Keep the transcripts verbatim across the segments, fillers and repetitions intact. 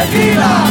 tequila.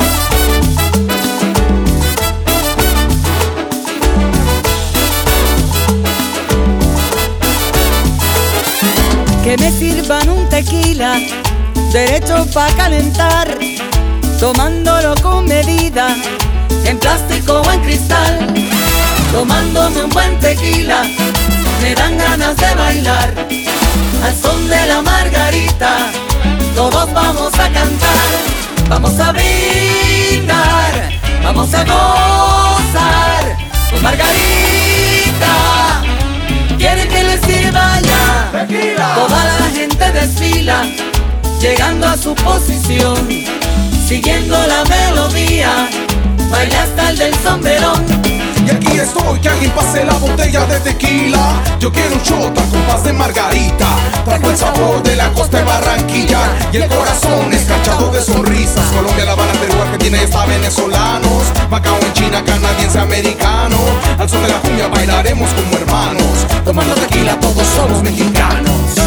Que me sirvan un tequila, derecho pa' calentar, tomándolo con medida, en plástico o en cristal. Tomándome un buen tequila, me dan ganas de bailar, al son de la margarita, todos vamos a cantar. Vamos a brindar, vamos a gozar, con margarita. ¿Quieren que les sirva ya? Tequila. Toda la gente desfila, llegando a su posición, siguiendo la melodía, baila hasta el del sombrerón. Y aquí estoy, que alguien pase la botella de tequila. Yo quiero un shot al compás de margarita. Traigo el sabor de la costa de Barranquilla y el corazón escarchado de sonrisas. Colombia, La Habana, Perú, Argentina y hasta venezolanos. Macao en China, canadiense, americano. Al son de la cumbia bailaremos como hermanos. Tomando tequila todos somos mexicanos.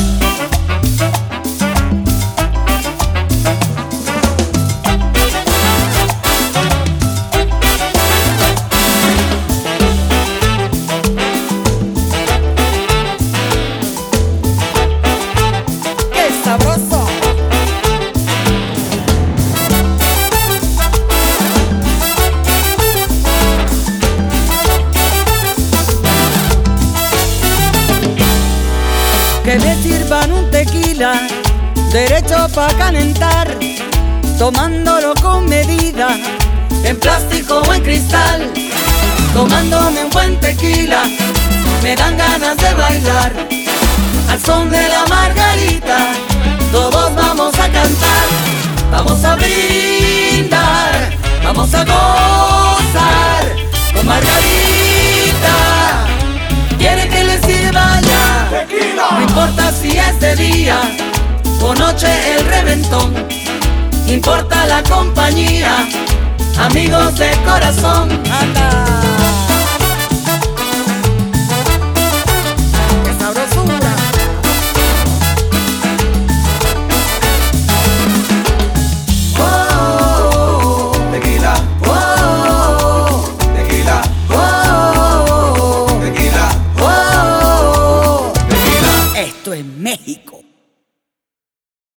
Sabroso. Que me sirvan un tequila, derecho pa' calentar, tomándolo con medida, en plástico o en cristal. Tomándome un buen tequila, me dan ganas de bailar, al son de la margarita, todos vamos a cantar. Vamos a brindar, vamos a gozar, con margarita. ¿Quieren que les sirva ya? Tequila. No importa si es de día o noche el reventón, importa la compañía, amigos de corazón. ¡Anda!